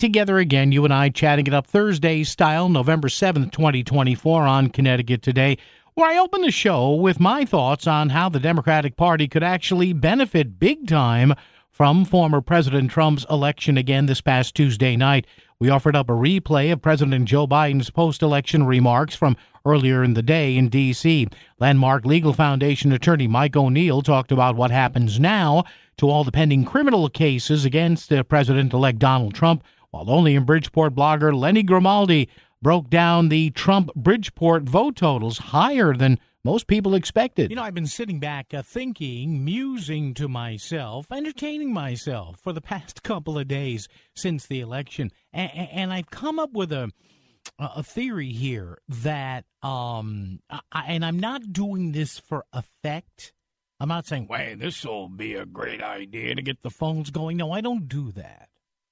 together again, you and I chatting it up Thursday style, November 7th, 2024 on Connecticut Today, where I open the show with my thoughts on how the Democratic Party could actually benefit big time from former President Trump's election again this past Tuesday night. We offered up a replay of President Joe Biden's post-election remarks from earlier in the day in D.C. Landmark Legal Foundation attorney Mike O'Neill talked about what happens now to all the pending criminal cases against President-elect Donald Trump, while Only in Bridgeport blogger Lenny Grimaldi broke down the Trump-Bridgeport vote totals higher than most people expected. You know, I've been sitting back thinking, musing to myself, entertaining myself for the past couple of days since the election. And I've come up with a theory here that, and I'm not doing this for effect. I'm not saying, well, this will be a great idea to get the phones going. No, I don't do that.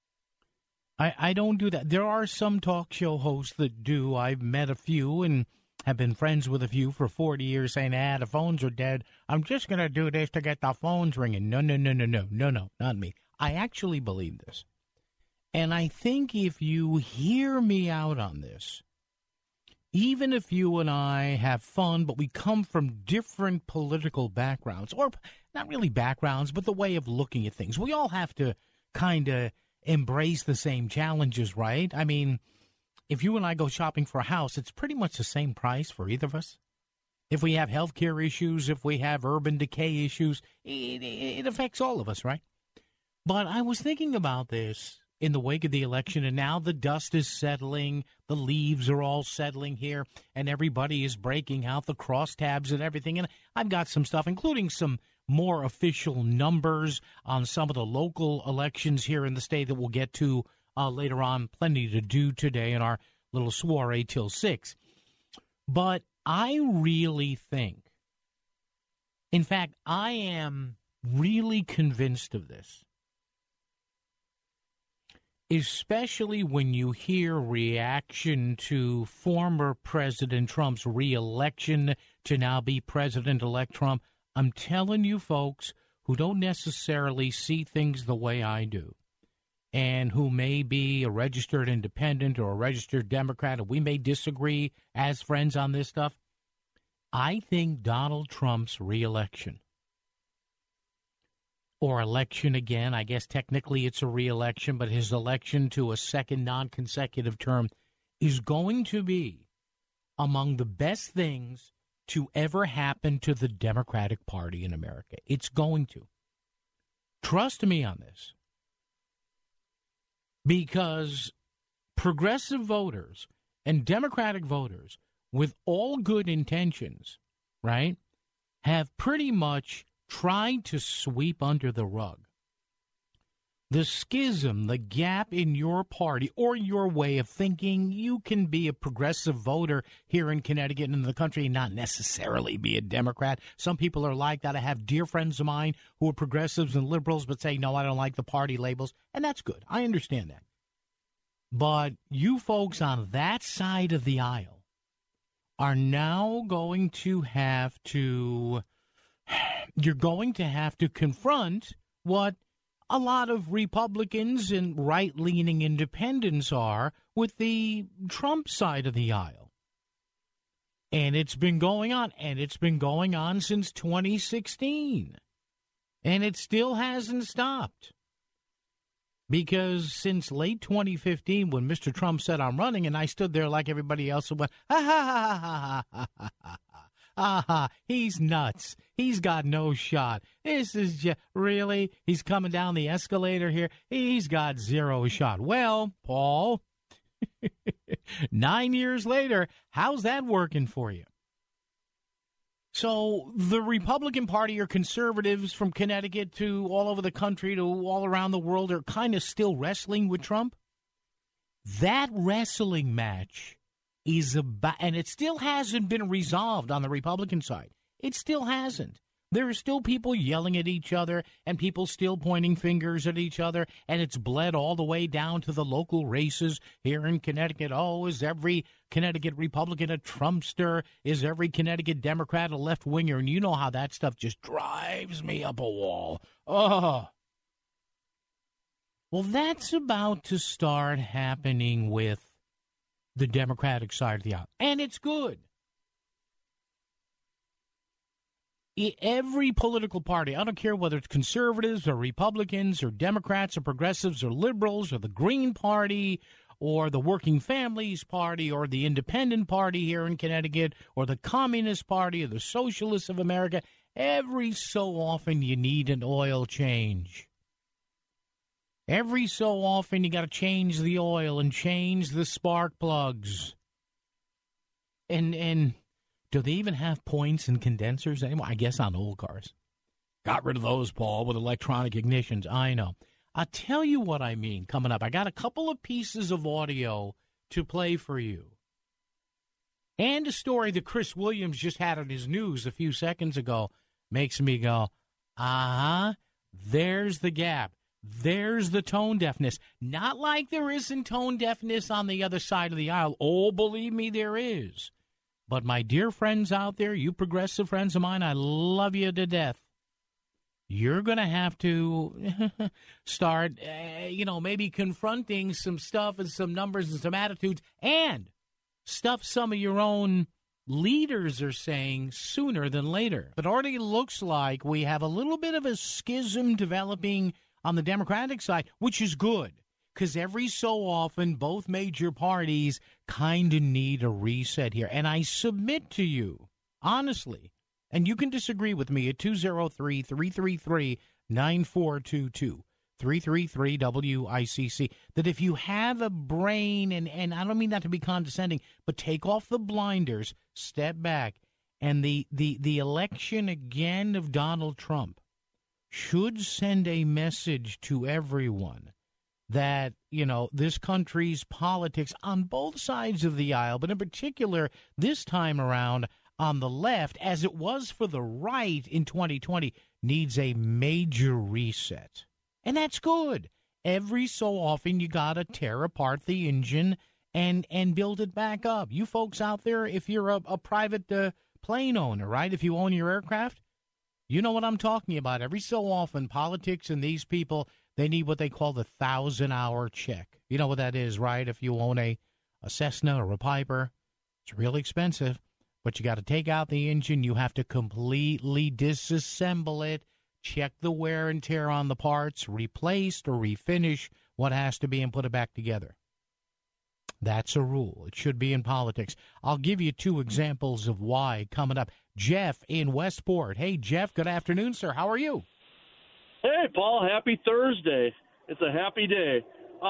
I don't do that. There are some talk show hosts that do. I've met a few and have been friends with a few for 40 years saying, the phones are dead. I'm just going to do this to get the phones ringing. No, not me. I actually believe this. And I think if you hear me out on this, even if you and I have fun, but we come from different political backgrounds, or not really backgrounds, but the way of looking at things, we all have to kind of embrace the same challenges, right? I mean, if you and I go shopping for a house, it's pretty much the same price for either of us. If we have healthcare issues, if we have urban decay issues, it affects all of us, right? But I was thinking about this in the wake of the election, and now the dust is settling, the leaves are all settling here, and everybody is breaking out the crosstabs and everything. And I've got some stuff, including some more official numbers on some of the local elections here in the state that we'll get to later on. Plenty to do today in our little soiree till 6. But I really think, in fact, I am really convinced of this, especially when you hear reaction to former President Trump's re-election to now be President-elect Trump. I'm telling you, folks, who don't necessarily see things the way I do, and who may be a registered independent or a registered Democrat, and we may disagree as friends on this stuff, I think Donald Trump's re-election, or election again, I guess technically it's a re-election, but his election to a second non-consecutive term is going to be among the best things to ever happen to the Democratic Party in America. It's going to. Trust me on this. Because progressive voters and Democratic voters with all good intentions, right, have pretty much tried to sweep under the rug the schism, the gap in your party or your way of thinking. You can be a progressive voter here in Connecticut and in the country and not necessarily be a Democrat. Some people are like that. I have dear friends of mine who are progressives and liberals but say, no, I don't like the party labels. And that's good. I understand that. But you folks on that side of the aisle are now going to have to, you're going to have to confront what a lot of Republicans and right-leaning independents are with the Trump side of the aisle. And it's been going on, and it's been going on since 2016. And it still hasn't stopped. Because since late 2015, when Mr. Trump said, I'm running, and I stood there like everybody else and went, ha, ha, ha, ha, ha, ha, ha, ha. He's nuts. He's got no shot. This is just, really? He's coming down the escalator here. He's got zero shot. Well, Paul, 9 years later, how's that working for you? So the Republican Party or conservatives from Connecticut to all over the country to all around the world are kind of still wrestling with Trump. That wrestling match is about, and it still hasn't been resolved on the Republican side. It still hasn't. There are still people yelling at each other and people still pointing fingers at each other, and it's bled all the way down to the local races here in Connecticut. Oh, is every Connecticut Republican a Trumpster? Is every Connecticut Democrat a left-winger? And you know how that stuff just drives me up a wall. Oh. Well, that's about to start happening with the Democratic side of the aisle, and it's good. Every political party, I don't care whether it's conservatives or Republicans or Democrats or progressives or liberals or the Green Party or the Working Families Party or the Independent Party here in Connecticut or the Communist Party or the Socialists of America, every so often you need an oil change. Every so often you got to change the oil and change the spark plugs. And do they even have points and condensers anymore? I guess on old cars. Got rid of those, Paul, with electronic ignitions. I know. I'll tell you what I mean coming up. I got a couple of pieces of audio to play for you. And a story that Chris Williams just had on his news a few seconds ago makes me go, there's the gap. There's the tone deafness. Not like there isn't tone deafness on the other side of the aisle. Oh, believe me, there is. But my dear friends out there, you progressive friends of mine, I love you to death. You're going to have to start, maybe confronting some stuff and some numbers and some attitudes and stuff some of your own leaders are saying sooner than later. It already looks like we have a little bit of a schism developing on the Democratic side, which is good, because every so often both major parties kind of need a reset here. And I submit to you, honestly, and you can disagree with me at 203-333-9422, 333-WICC, that if you have a brain, and I don't mean that to be condescending, but take off the blinders, step back, and the election again of Donald Trump should send a message to everyone that, this country's politics on both sides of the aisle, but in particular this time around on the left, as it was for the right in 2020, needs a major reset. And that's good. Every so often you got to tear apart the engine and build it back up. You folks out there, if you're a private plane owner, right, if you own your aircraft, you know what I'm talking about. Every so often, politics and these people, they need what they call the 1,000-hour check. You know what that is, right? If you own a Cessna or a Piper, it's real expensive, but you got to take out the engine. You have to completely disassemble it, check the wear and tear on the parts, replaced or refinish what has to be, and put it back together. That's a rule. It should be in politics. I'll give you two examples of why coming up. Jeff in Westport. Hey, Jeff, good afternoon, sir. How are you? Hey, Paul. Happy Thursday. It's a happy day.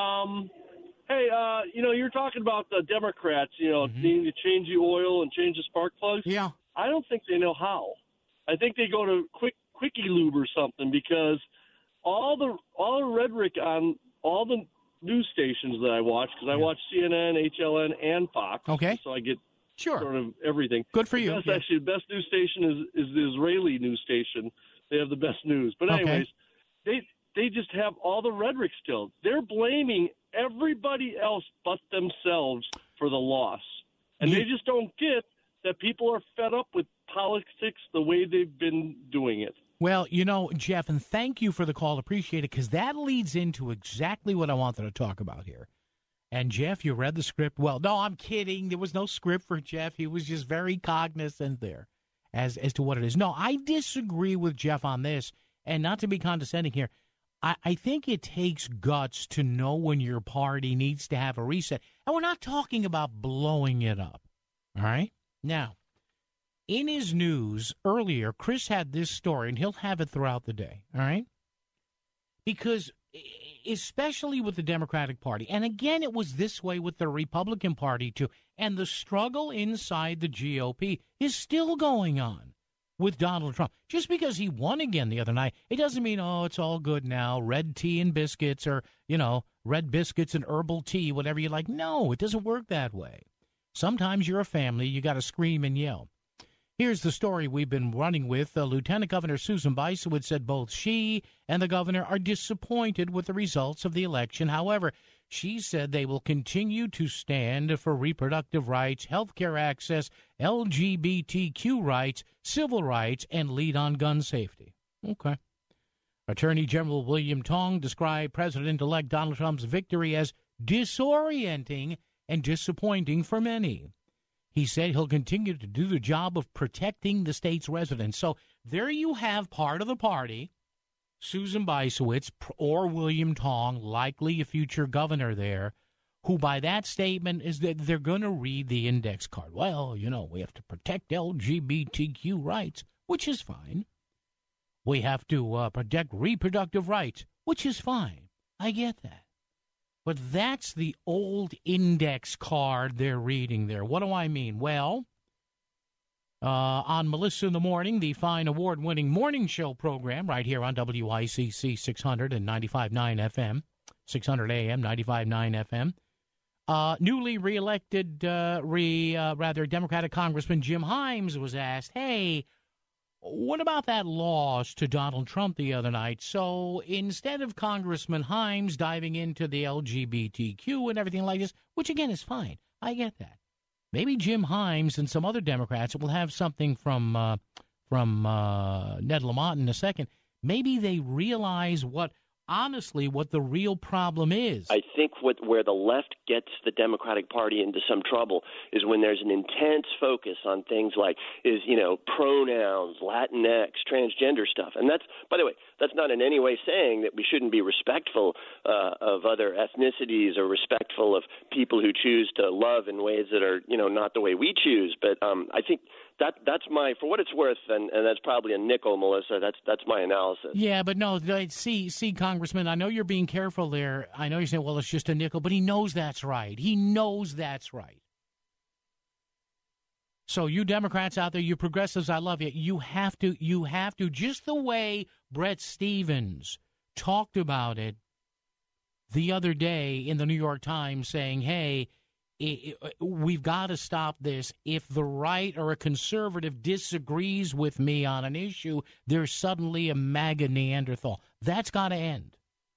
You're talking about the Democrats, needing to change the oil and change the spark plugs. Yeah. I don't think they know how. I think they go to Quickie Lube or something, because all the rhetoric on all the news stations that I watch, because I watch CNN, HLN, and Fox. Okay. So I get sort of everything. Good for you. Actually, the best news station is the Israeli news station. They have the best news. But anyways, they just have all the rhetoric still. They're blaming everybody else but themselves for the loss. And they just don't get that people are fed up with politics the way they've been doing it. Well, Jeff, and thank you for the call. Appreciate it, because that leads into exactly what I wanted to talk about here. And, Jeff, you read the script. Well, no, I'm kidding. There was no script for Jeff. He was just very cognizant there as to what it is. No, I disagree with Jeff on this, and not to be condescending here. I think it takes guts to know when your party needs to have a reset. And we're not talking about blowing it up, all right? Now, in his news earlier, Chris had this story, and he'll have it throughout the day, all right? Because especially with the Democratic Party, and again, it was this way with the Republican Party, too, and the struggle inside the GOP is still going on with Donald Trump. Just because he won again the other night, it doesn't mean, it's all good now, red tea and biscuits, or, red biscuits and herbal tea, whatever you like. No, it doesn't work that way. Sometimes you're a family, you got to scream and yell. Here's the story we've been running with. Lieutenant Governor Susan Bysiewicz said both she and the governor are disappointed with the results of the election. However, she said they will continue to stand for reproductive rights, health care access, LGBTQ rights, civil rights, and lead on gun safety. Okay. Attorney General William Tong described President-elect Donald Trump's victory as disorienting and disappointing for many. He said he'll continue to do the job of protecting the state's residents. So there you have part of the party, Susan Bysiewicz or William Tong, likely a future governor there, who by that statement is that they're going to read the index card. Well, we have to protect LGBTQ rights, which is fine. We have to protect reproductive rights, which is fine. I get that. But that's the old index card they're reading there. What do I mean? Well, on Melissa in the Morning, the fine award-winning morning show program right here on WICC 600 and 95.9 FM, 600 AM, 95.9 FM. Newly reelected, Democratic Congressman Jim Himes was asked, hey, what about that loss to Donald Trump the other night? So instead of Congressman Himes diving into the LGBTQ and everything like this, which again is fine, I get that. Maybe Jim Himes and some other Democrats will have something from Ned Lamont in a second. Maybe they realize what the real problem is. I think where the left gets the Democratic Party into some trouble is when there's an intense focus on things like pronouns, Latinx, transgender stuff. And that's, by the way, that's not in any way saying that we shouldn't be respectful of other ethnicities or respectful of people who choose to love in ways that are, not the way we choose. But I think that's my, for what it's worth, and that's probably a nickel, Melissa. That's my analysis. Yeah, but no, see, Congressman, I know you're being careful there. I know you're saying, well, it's just a nickel, but he knows that's right. He knows that's right. So you Democrats out there, you progressives, I love you. You have to, just the way Brett Stevens talked about it the other day in the New York Times, saying, hey, we've got to stop this. If the right or a conservative disagrees with me on an issue, there's suddenly a MAGA Neanderthal. That's got to end.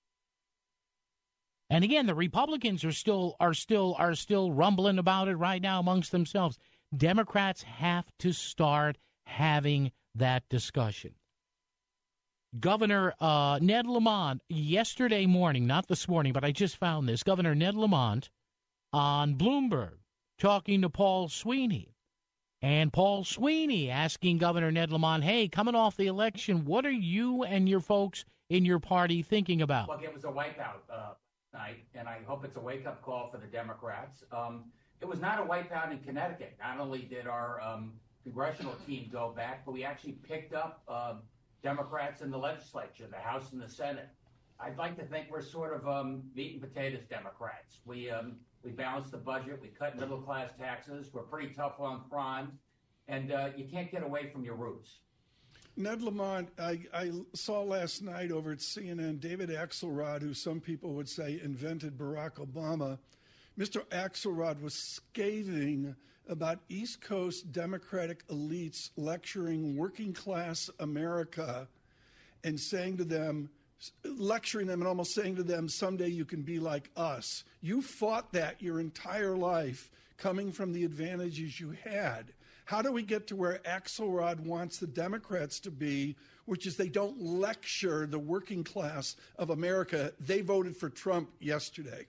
And again, the Republicans are still rumbling about it right now amongst themselves. Democrats have to start having that discussion. Governor Ned Lamont, yesterday morning, not this morning, but I just found this, Governor Ned Lamont on Bloomberg talking to Paul Sweeney. And Paul Sweeney asking Governor Ned Lamont, hey, coming off the election, what are you and your folks in your party thinking about? Look, it was a wipeout night, and I hope it's a wake-up call for the Democrats. It was not a wipeout in Connecticut. Not only did our congressional team go back, but we actually picked up Democrats in the legislature, the House and the Senate. I'd like to think we're sort of meat and potatoes Democrats. We balanced the budget. We cut middle-class taxes. We're pretty tough on crime. And you can't get away from your roots. Ned Lamont, I saw last night over at CNN David Axelrod, who some people would say invented Barack Obama. Mr. Axelrod was scathing about East Coast Democratic elites lecturing working-class America and saying to them, lecturing them and almost saying to them, someday you can be like us. You fought that your entire life, coming from the advantages you had. How do we get to where Axelrod wants the Democrats to be, which is they don't lecture the working class of America? They voted for Trump yesterday.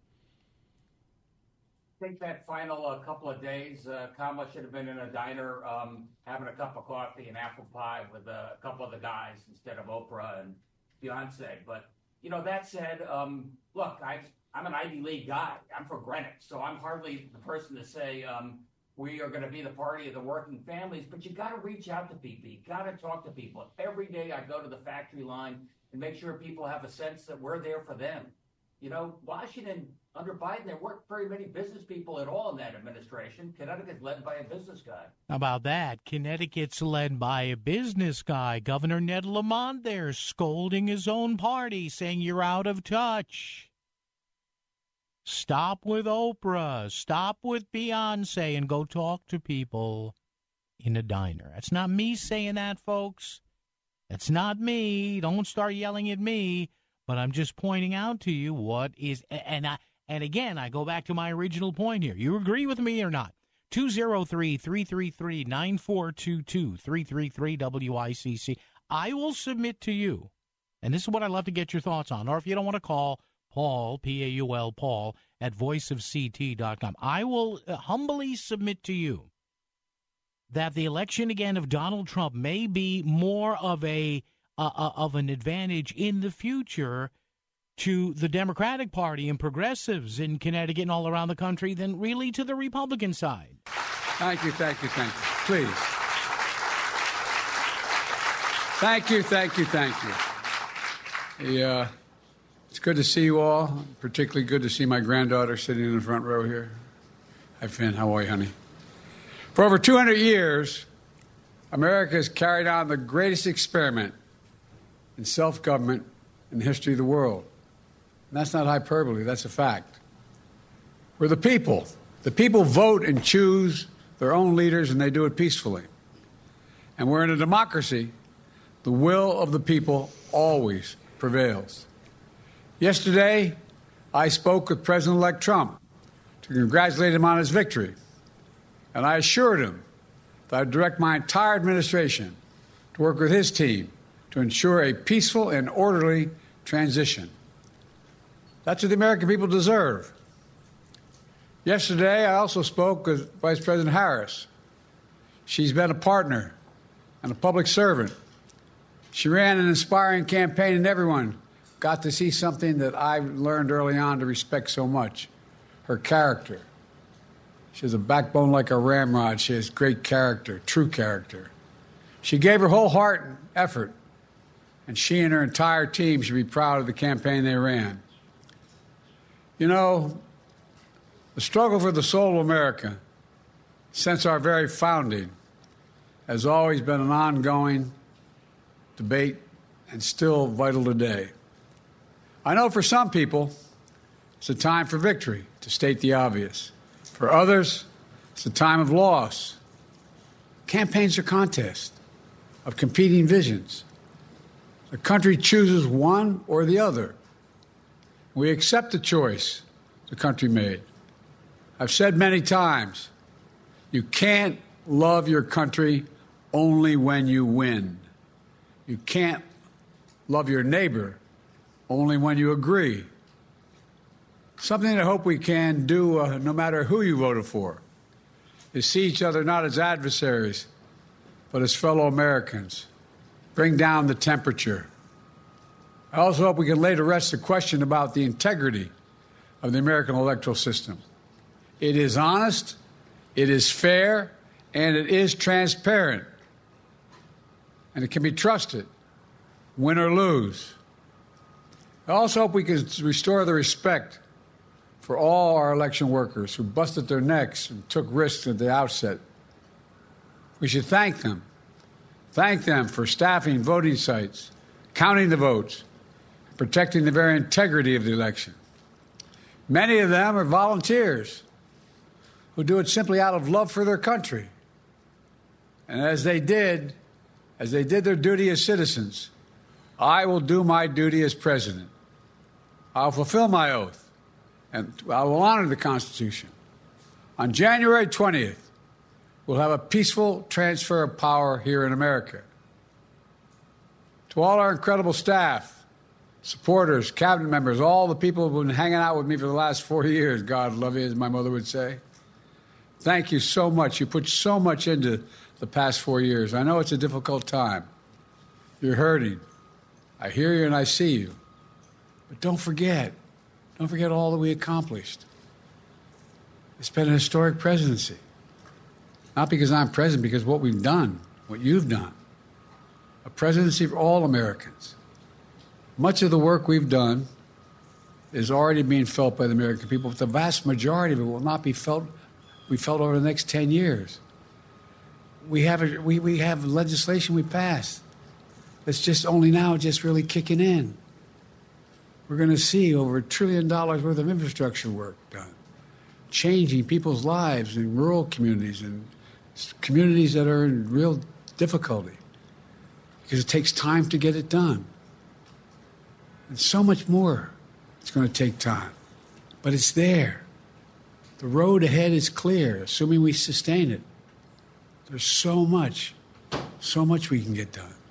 I think that final couple of days, Kamala should have been in a diner having a cup of coffee and apple pie with a couple of the guys instead of Oprah and Beyonce. But, that said, look, I'm an Ivy League guy. I'm from Greenwich, so I'm hardly the person to say we are going to be the party of the working families. But you got to reach out to people. You got to talk to people. Every day I go to the factory line and make sure people have a sense that we're there for them. Washington, under Biden, there weren't very many business people at all in that administration. Connecticut's led by a business guy. How about that? Connecticut's led by a business guy. Governor Ned Lamont there scolding his own party, saying you're out of touch. Stop with Oprah. Stop with Beyonce and go talk to people in a diner. That's not me saying that, folks. That's not me. Don't start yelling at me. But I'm just pointing out to you what is, and again, I go back to my original point here. You agree with me or not? 203-333-9422, 333-WICC. I will submit to you And this is what I'd love to get your thoughts on. Or if you don't want to call, Paul, P-A-U-L, Paul, at voiceofct.com. I will humbly submit to you that the election again of Donald Trump may be more of an advantage in the future to the Democratic Party and progressives in Connecticut and all around the country than really to the Republican side. Thank you. Please. Thank you. It's good to see you all. Particularly good to see my granddaughter sitting in the front row here. Hi, Finn. How are you, honey? For over 200 years, America has carried on the greatest experiment in self-government in the history of the world. And that's not hyperbole. That's a fact. We're the people. The people vote and choose their own leaders, and they do it peacefully. And we're in a democracy. The will of the people always prevails. Yesterday, I spoke with President-elect Trump to congratulate him on his victory. And I assured him that I'd direct my entire administration to work with his team to ensure a peaceful and orderly transition. That's what the American people deserve. Yesterday, I also spoke with Vice President Harris. She's been a partner and a public servant. She ran an inspiring campaign, and everyone got to see something that I learned early on to respect so much, her character. She has a backbone like a ramrod. She has great character, true character. She gave her whole heart and effort, and she and her entire team should be proud of the campaign they ran. You know, the struggle for the soul of America, since our very founding, has always been an ongoing debate and still vital today. I know for some people, it's a time for victory, to state the obvious. For others, it's a time of loss. Campaigns are contests of competing visions. The country chooses one or the other. We accept the choice the country made. I've said many times, you can't love your country only when you win. You can't love your neighbor only when you agree. Something I hope we can do, no matter who you voted for, is see each other not as adversaries, but as fellow Americans. Bring down the temperature. I also hope we can lay to rest the question about the integrity of the American electoral system. It is honest, it is fair, and it is transparent. And it can be trusted, win or lose. I also hope we can restore the respect for all our election workers who busted their necks and took risks at the outset. We should thank them. Thank them for staffing voting sites, counting the votes, protecting the very integrity of the election. Many of them are volunteers who do it simply out of love for their country. And as they did their duty as citizens, I will do my duty as president. I'll fulfill my oath, and I will honor the Constitution. On January 20th, we'll have a peaceful transfer of power here in America. To all our incredible staff, supporters, cabinet members, all the people who've been hanging out with me for the last 4 years, God love you, as my mother would say, thank you so much. You put so much into the past 4 years. I know it's a difficult time. You're hurting. I hear you and I see you. But don't forget all that we accomplished. It's been a historic presidency. Not because I'm president, because what we've done, what you've done. A presidency for all Americans. Much of the work we've done is already being felt by the American people, but the vast majority of it will not be felt over the next 10 years. We have legislation we passed that's just only now just really kicking in. We're going to see over $1 trillion worth of infrastructure work done, changing people's lives in rural communities and communities that are in real difficulty, because it takes time to get it done. And so much more it's going to take time. But it's there. The road ahead is clear, assuming we sustain it. There's so much we can get done.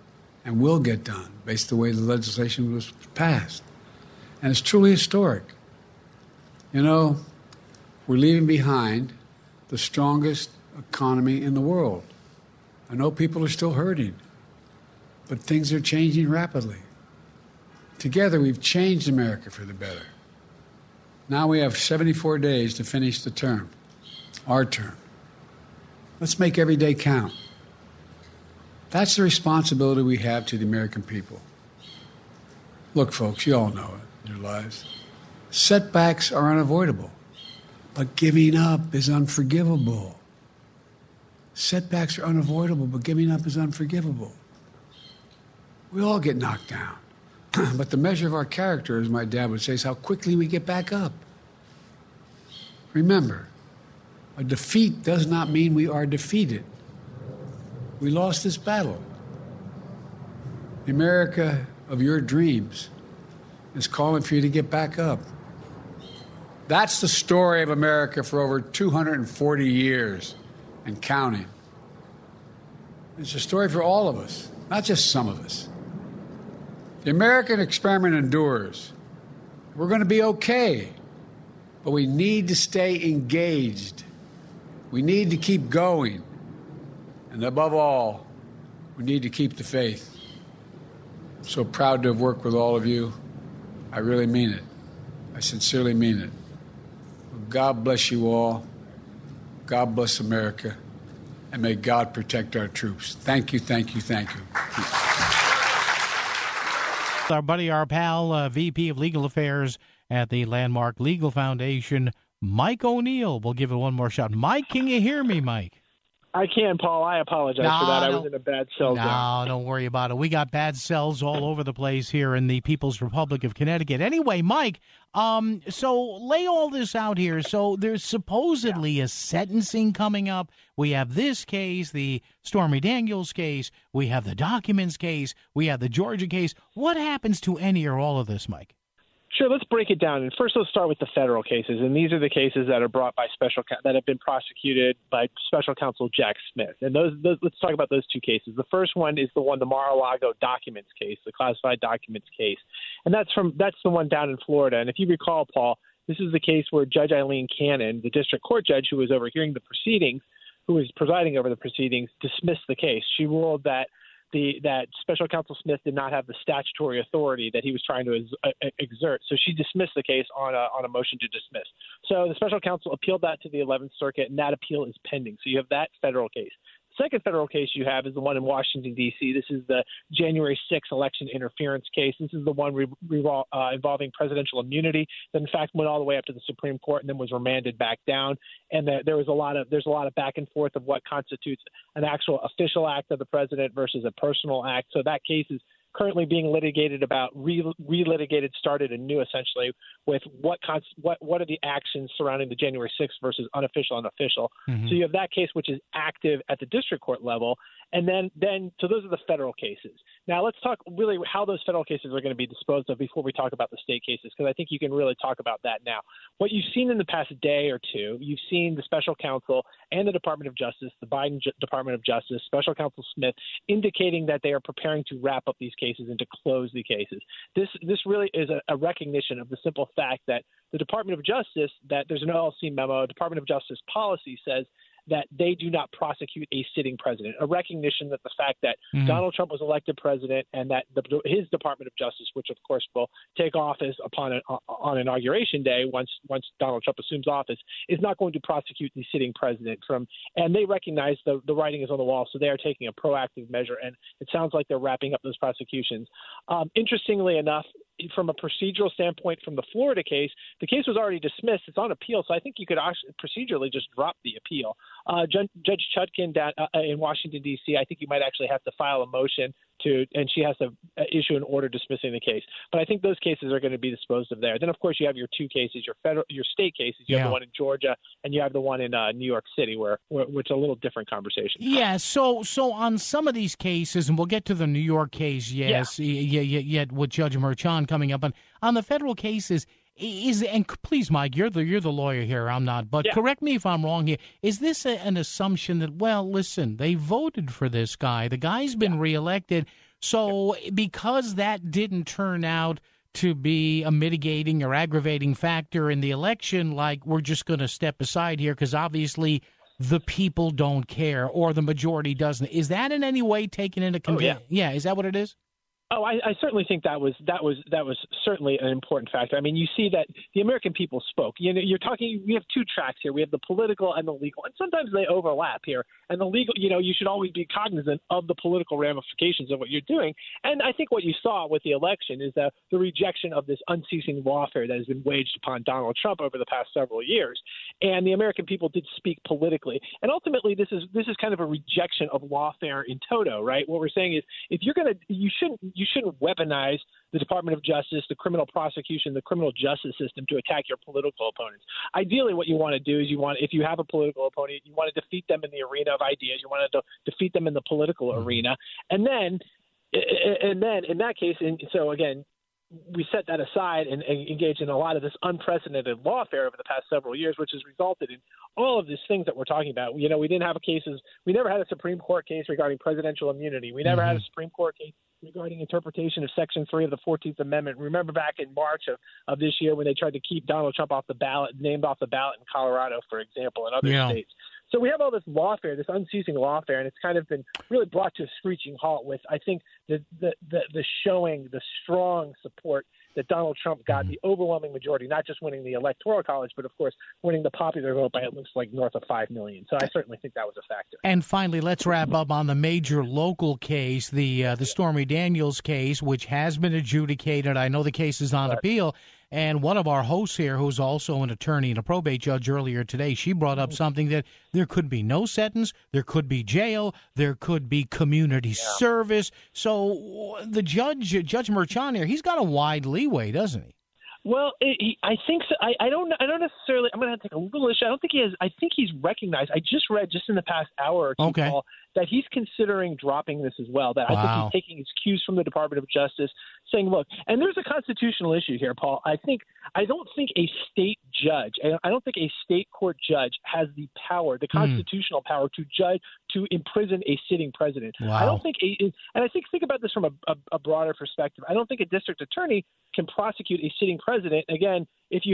and will get done based on the way the legislation was passed. And it's truly historic. You know, we're leaving behind the strongest economy in the world. I know people are still hurting, but things are changing rapidly. Together, we've changed America for the better. Now we have 74 days to finish the term, our term. Let's make every day count. That's the responsibility we have to the American people. Look, folks, you all know it in your lives. Setbacks are unavoidable, but giving up is unforgivable. Setbacks are unavoidable, but giving up is unforgivable. We all get knocked down. But the measure of our character, as my dad would say, is how quickly we get back up. Remember, a defeat does not mean we are defeated. We lost this battle. The America of your dreams is calling for you to get back up. That's the story of America for over 240 years and counting. It's a story for all of us, not just some of us. The American experiment endures. We're going to be okay, but we need to stay engaged. We need to keep going. And above all, we need to keep the faith. I'm so proud to have worked with all of you. I really mean it. I sincerely mean it. God bless you all. God bless America. And may God protect our troops. Thank you, thank you, thank you. Our buddy, our pal, VP of Legal Affairs at the Landmark Legal Foundation, Mike O'Neill. We'll give it one more shot. Mike, can you hear me, Mike? I can, Paul. I apologize for that. I was in a bad cell zone. No, don't worry about it. We got bad cells all over the place here in the People's Republic of Connecticut. Anyway, Mike, so lay all this out here. So there's supposedly a sentencing coming up. We have this case, the Stormy Daniels case. We have the documents case. We have the Georgia case. What happens to any or all of this, Mike? Sure, let's break it down. And first, let's start with the federal cases. And these are the cases that are brought by that have been prosecuted by Special Counsel Jack Smith. And those let's talk about those two cases. The first one is the Mar-a-Lago documents case, the classified documents case. And that's the one down in Florida. And if you recall, Paul, this is the case where Judge Eileen Cannon, the district court judge who was overhearing the proceedings, who was presiding over the proceedings, dismissed the case. She ruled that that Special Counsel Smith did not have the statutory authority that he was trying to exert. So she dismissed the case on a motion to dismiss. So the Special Counsel appealed that to the 11th Circuit, and that appeal is pending. So you have that federal case. The second federal case you have is the one in Washington, D.C. This is the January 6th election interference case. This is the one involving presidential immunity that, in fact, went all the way up to the Supreme Court and then was remanded back down. And there's a lot of back and forth of what constitutes an actual official act of the president versus a personal act. So that case is currently being litigated about relitigated, started anew essentially with what are the actions surrounding the January 6th versus unofficial and official. Mm-hmm. So you have that case which is active at the district court level, and then so those are the federal cases. Now let's talk really how those federal cases are going to be disposed of before we talk about the state cases, because I think you can really talk about that now. What you've seen in the past day or two, you've seen the special counsel and the Department of Justice, the Biden Department of Justice, Special Counsel Smith, indicating that they are preparing to wrap up these cases and to close the cases. This really is a recognition of the simple fact that the Department of Justice, that there's an OLC memo, Department of Justice policy says that they do not prosecute a sitting president, a recognition that the fact that Donald Trump was elected president and that his Department of Justice, which of course will take office on Inauguration Day once Donald Trump assumes office, is not going to prosecute the sitting president and they recognize the writing is on the wall, so they are taking a proactive measure, and it sounds like they're wrapping up those prosecutions. Interestingly enough, from a procedural standpoint from the Florida case, the case was already dismissed. It's on appeal, so I think you could actually procedurally just drop the appeal. Judge Chutkin in Washington, D.C., I think you might actually have to file a motion and she has to issue an order dismissing the case. But I think those cases are going to be disposed of there. Then, of course, you have your two cases, your state cases. You have the one in Georgia and you have the one in New York City, which is a little different conversation. Yeah, so on some of these cases, and we'll get to the New York case, yes, yet with Judge Merchan coming up. On the federal cases, and please, Mike, you're the lawyer here. I'm not, but correct me if I'm wrong here. Is this an assumption that, well, listen, they voted for this guy. The guy's been reelected. So because that didn't turn out to be a mitigating or aggravating factor in the election, like we're just going to step aside here because obviously the people don't care or the majority doesn't. Is that in any way taken into consideration? Yeah, is that what it is? Oh, I certainly think that was certainly an important factor. I mean, you see that the American people spoke. You know, we have two tracks here. We have the political and the legal, and sometimes they overlap here. And the legal, you know, you should always be cognizant of the political ramifications of what you're doing. And I think what you saw with the election is that the rejection of this unceasing lawfare that has been waged upon Donald Trump over the past several years. And the American people did speak politically. And ultimately, this is kind of a rejection of lawfare in toto, right? What we're saying is, if you're going to, you shouldn't weaponize the Department of Justice, the criminal prosecution, the criminal justice system to attack your political opponents. Ideally, what you want to do is if you have a political opponent, you want to defeat them in the arena of ideas. You want to defeat them in the political arena. And then in that case, and so again, we set that aside and engage in a lot of this unprecedented lawfare over the past several years, which has resulted in all of these things that we're talking about. You know, we never had a Supreme Court case regarding presidential immunity. We never had a Supreme Court case regarding interpretation of Section 3 of the 14th Amendment. Remember back in March of this year when they tried to keep Donald Trump named off the ballot in Colorado, for example, and other states. So we have all this lawfare, this unceasing lawfare, and it's kind of been really brought to a screeching halt with, I think, the strong support that Donald Trump got, the overwhelming majority, not just winning the Electoral College, but, of course, winning the popular vote by, it looks like, north of 5 million. So I certainly think that was a factor. And finally, let's wrap up on the major local case, the Stormy Daniels case, which has been adjudicated. I know the case is on appeal. And one of our hosts here, who's also an attorney and a probate judge earlier today, she brought up something that there could be no sentence, there could be jail, there could be community service. So the Judge Merchan here, he's got a wide leeway, doesn't he? Well, I think so. I don't necessarily. I'm going to take a little issue. I don't think he has. I think he's recognized. I just read in the past hour or two, Paul, that he's considering dropping this as well. That I think he's taking his cues from the Department of Justice, saying, "Look," and there's a constitutional issue here, Paul. I don't think a state judge. I don't think a state court judge has the power, the constitutional power, to imprison a sitting president. Wow. I don't think, and I think about this from a broader perspective. I don't think a district attorney can prosecute a sitting president. Again,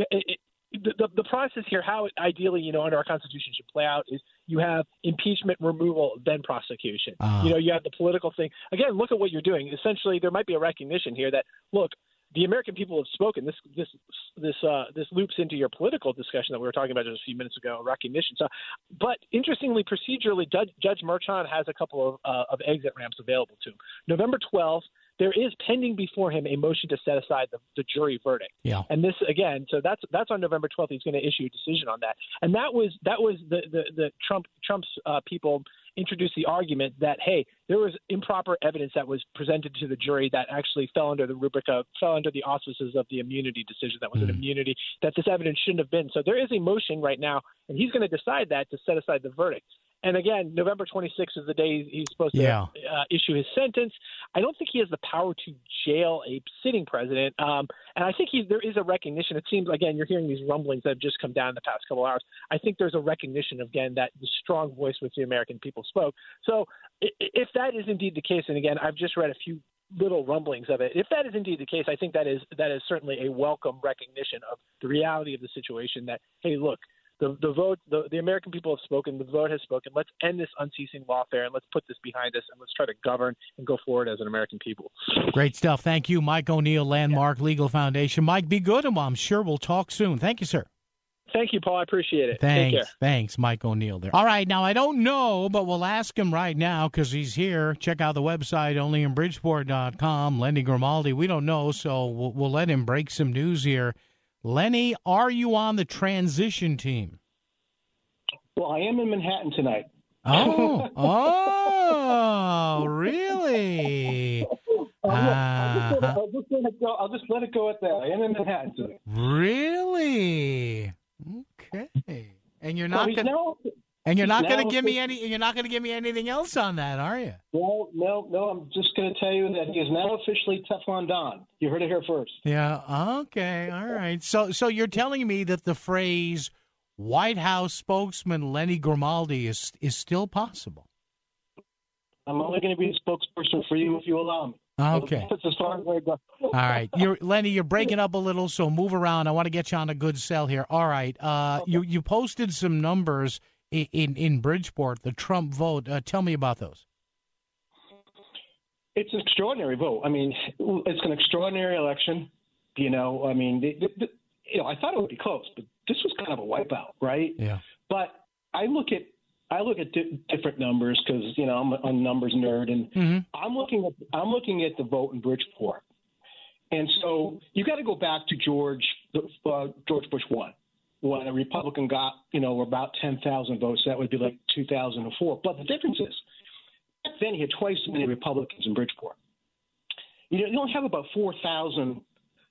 the process here, how it ideally, under our Constitution should play out is you have impeachment, removal, then prosecution. You have the political thing. Again, look at what you're doing. Essentially, there might be a recognition here that, look, the American people have spoken. This loops into your political discussion that we were talking about just a few minutes ago, recognition. So, but interestingly, procedurally, Judge Merchan has a couple of exit ramps available to him. November 12th, there is pending before him a motion to set aside the jury verdict. Yeah. And this again, so that's on November 12th. He's going to issue a decision on that. And that was the Trump's people introduced the argument that, hey, there was improper evidence that was presented to the jury that actually fell under the auspices of the immunity decision. That was an immunity that this evidence shouldn't have been. So there is a motion right now, and he's going to decide that to set aside the verdict. And again, November 26th is the day he's supposed to issue his sentence. I don't think he has the power to jail a sitting president. And I think there is a recognition. It seems, again, you're hearing these rumblings that have just come down in the past couple of hours. I think there's a recognition, again, that the strong voice which the American people spoke. So if that is indeed the case, and again, I've just read a few little rumblings of it. If that is indeed the case, I think that is certainly a welcome recognition of the reality of the situation that, hey, look, the vote, the American people have spoken, the vote has spoken. Let's end this unceasing lawfare and let's put this behind us and let's try to govern and go forward as an American people. Great stuff. Thank you, Mike O'Neill, Landmark Legal Foundation. Mike, be good, and I'm sure we'll talk soon. Thank you, sir. Thank you, Paul. I appreciate it. Thanks. Take care. Thanks, Mike O'Neill there. All right, now I don't know, but we'll ask him right now because he's here. Check out the website, onlyinbridgeport.com. Lenny Grimaldi, we don't know, so we'll let him break some news here. Lenny, are you on the transition team? Well, I am in Manhattan tonight. Oh, really? I'll just let it go at that. I am in Manhattan tonight. Really? Okay. And you're not going to give me anything else on that, are you? No. I'm just going to tell you that he is now officially Teflon Don. You heard it here first. Yeah. Okay. All right. So you're telling me that the phrase White House spokesman Lenny Grimaldi is still possible? I'm only going to be a spokesperson for you if you allow me. Okay. That's as far as I go. All right. Lenny, you're breaking up a little, so move around. I want to get you on a good sell here. All right. Okay. You posted some numbers in Bridgeport, the Trump vote. Tell me about those. It's an extraordinary vote. I mean, it's an extraordinary election. You know, I mean, I thought it would be close, but this was kind of a wipeout, right? Yeah. But I look at different numbers because I'm a numbers nerd, and I'm looking at the vote in Bridgeport, and so you got to go back to George Bush 1, when a Republican got about 10,000 votes. That would be like 2004. But the difference is back then he had twice as many Republicans in Bridgeport. You don't have about 4,000,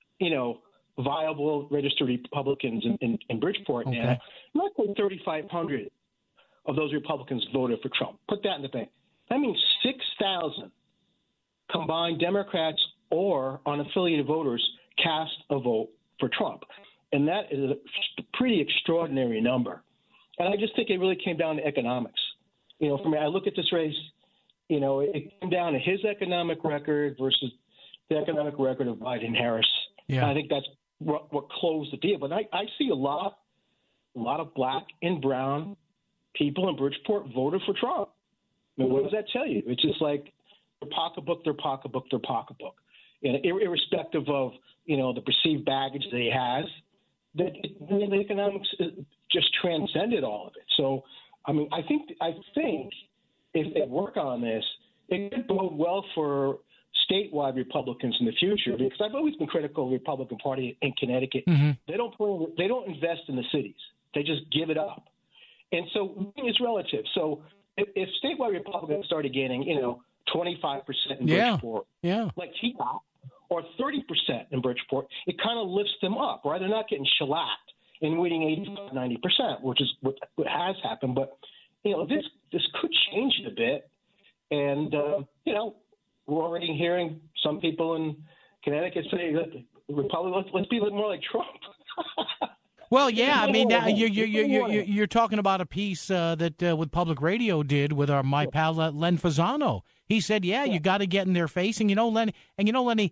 viable registered Republicans in Bridgeport now. Not quite 3,500 of those Republicans voted for Trump. Put that in the bank. That means 6,000 combined Democrats or unaffiliated voters cast a vote for Trump. And that is a pretty extraordinary number. And I just think it really came down to economics. For me, I look at this race, it came down to his economic record versus the economic record of Biden Harris. Yeah. And I think that's what closed the deal. But I see a lot of black and brown people in Bridgeport voted for Trump. I mean, what does that tell you? It's just like their pocketbook. And irrespective of, the perceived baggage that he has, the economics just transcended all of it. So, I mean, I think if they work on this, it could bode well for statewide Republicans in the future, because I've always been critical of the Republican Party in Connecticut. They don't invest in the cities. They just give it up. And so it's relative. So if statewide Republicans started gaining, 25% in Bridgeport, like he got, or 30% in Bridgeport, it kind of lifts them up, right? They're not getting shellacked and winning 85, 90%, which is what has happened. But, this could change it a bit. And, we're already hearing some people in Connecticut say that Republicans, let's be a little more like Trump. Well, yeah, I mean, you're talking about a piece that with Public Radio did with my pal Len Fasano. He said, you got to get in their face, and Lenny,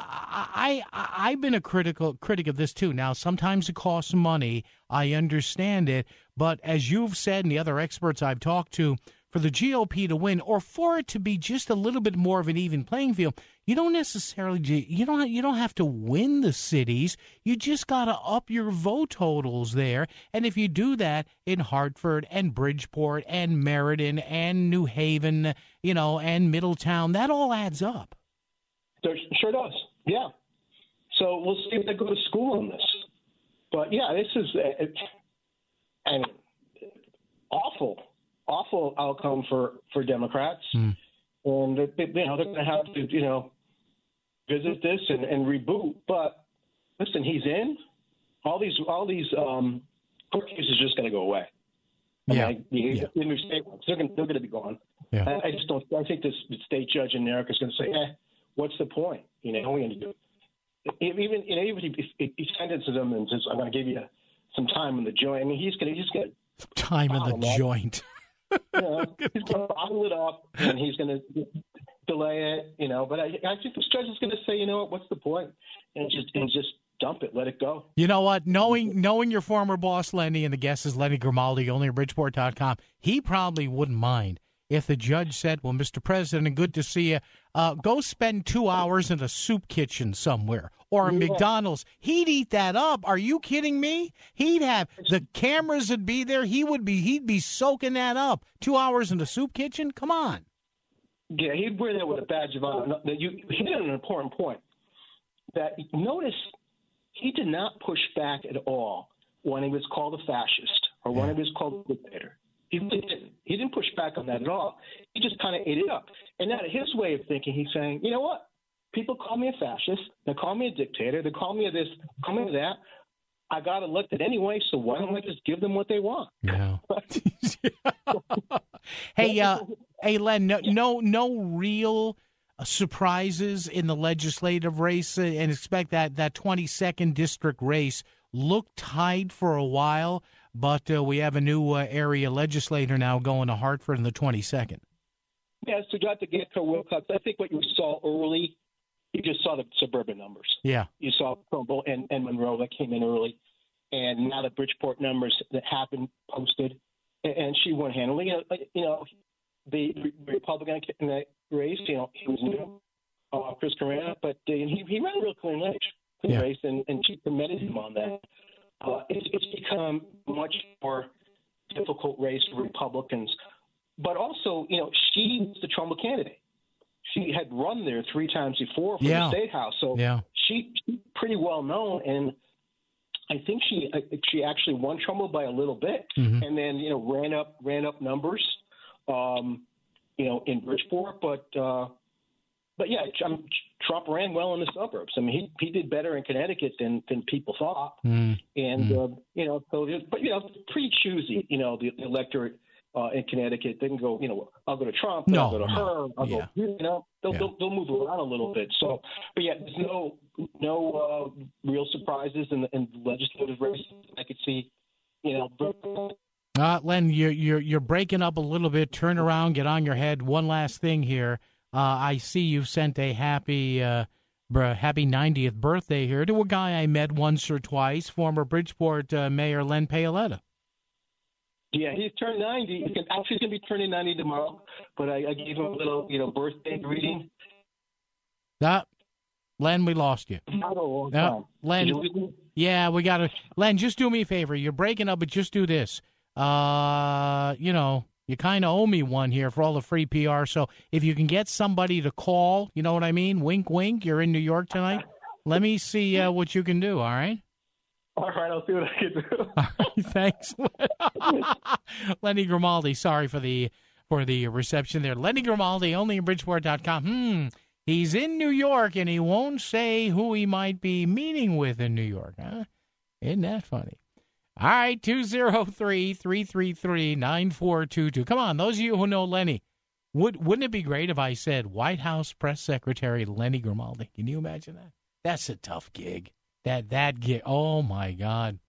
I've been a critic of this too. Now, sometimes it costs money. I understand it, but as you've said, and the other experts I've talked to, for the GOP to win, or for it to be just a little bit more of an even playing field, you don't necessarily you don't have to win the cities. You just got to up your vote totals there. And if you do that in Hartford and Bridgeport and Meriden and New Haven, and Middletown, that all adds up. Sure does. Yeah. So we'll see if they go to school on this. But yeah, this is an awful outcome for Democrats. And they're going to have to, visit this and reboot. But listen, he's in. All these court cases are just going to go away. They're going to be gone. Yeah. I just don't. I think this state judge in New York is going to say, what's the point? What are we going to do? Even if he sentences them and says, I'm going to give you some time in the joint. I mean, he's going to time in the joint. He's going to bottle it up and he's going to delay it. But I think this judge is going to say, what's the point? And just dump it, let it go. You know what? Knowing your former boss, Lenny, and the guest is Lenny Grimaldi, only at Bridgeport.com, he probably wouldn't mind if the judge said, well, Mr. President, good to see you. Go spend 2 hours in a soup kitchen somewhere or a McDonald's. He'd eat that up. Are you kidding me? He'd have the cameras would be there. He'd be soaking that up. 2 hours in the soup kitchen? Come on. Yeah, he'd wear that with a badge of honor. You hit on an important point. That notice he did not push back at all when he was called a fascist or when he was called a dictator. He didn't. He didn't push back on that at all. He just kind of ate it up. And now his way of thinking, he's saying, you know what? People call me a fascist. They call me a dictator. They call me this, call me that. I got elected anyway, so why don't I just give them what they want? Yeah. Hey, Len, no real surprises in the legislative race, and expect that 22nd district race looked tight for a while. But we have a new area legislator now going to Hartford in the 22nd. Yeah, so Dr. Getco Wilcox, I think what you saw early, you just saw the suburban numbers. Yeah. You saw Trumbull and Monroe that came in early. And now the Bridgeport numbers that have been posted, and she won handily. The Republican in that race, he was new, Chris Carrera, but he ran a real clean race, and she commended him on that. It's become a much more difficult race for Republicans. But also, she was the Trumbull candidate. She had run there 3 times before for the state house, so she's pretty well known. And I think she actually won Trumbull by a little bit, and then ran up numbers, in Bridgeport. But yeah, Trump ran well in the suburbs. I mean, he did better in Connecticut than people thought, and pretty choosy. The electorate in Connecticut didn't go. I'll go to Trump. I'll go to her. I'll go. They'll move around a little bit. So, but yeah, there's no real surprises in the legislative race. I could see. Len, you're breaking up a little bit. Turn around, get on your head. One last thing here. I see you've sent a happy 90th birthday here to a guy I met once or twice, former Bridgeport Mayor Len Paoletta. Yeah, he's turned 90. He's going to be turning 90 tomorrow, but I gave him a little, birthday greeting. Len, we lost you. Not a long time. Len, yeah, we got to. Len, just do me a favor. You're breaking up, but just do this. You kind of owe me one here for all the free PR. So if you can get somebody to call, you know what I mean? Wink, wink. You're in New York tonight. Let me see what you can do, all right? All right, I'll see what I can do. All right, thanks. Lenny Grimaldi, sorry for the reception there. Lenny Grimaldi, only in Bridgeport.com. He's in New York, and he won't say who he might be meeting with in New York. Huh? Isn't that funny? All right, 203-333-9422. Come on, those of you who know Lenny, wouldn't it be great if I said White House Press Secretary Lenny Grimaldi? Can you imagine that? That's a tough gig. That gig. Oh, my God.